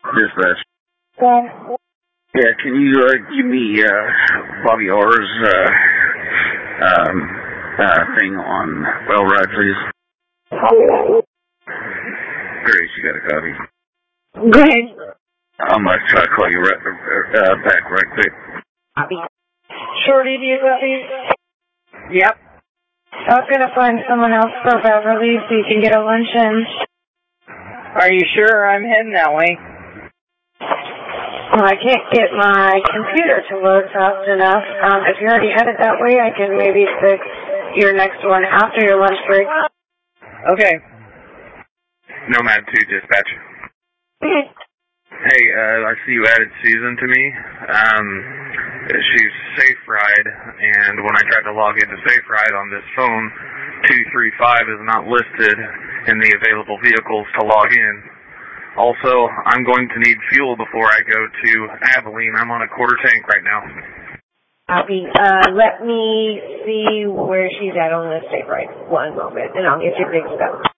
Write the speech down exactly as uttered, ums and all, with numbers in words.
Dispatch. Yeah. Yeah, can you uh, give me uh, Bobby Orr's uh, um, uh, thing on Well Ride, please? Grace, you got a copy? Go ahead. I'm going to try to call you right, uh, back right quick. Shorty, do you got me? Yep. I was going to find someone else for Beverly so you can get a lunch in. Are you sure? I'm heading that way. Well, I can't get my computer to load fast enough. Um, if you're already headed that way, I can maybe fix your next one after your lunch break. Okay. Nomad two, dispatch. Hey, uh, I see you added Susan to me. Um, she's Safe Ride, and when I tried to log into Safe Ride on this phone, two three five is not listed in the available vehicles to log in. Also, I'm going to need fuel before I go to Abilene. I'm on a quarter tank right now. Copy. Uh, let me see where she's at on the Safe Ride. One moment, and I'll get you fixed up.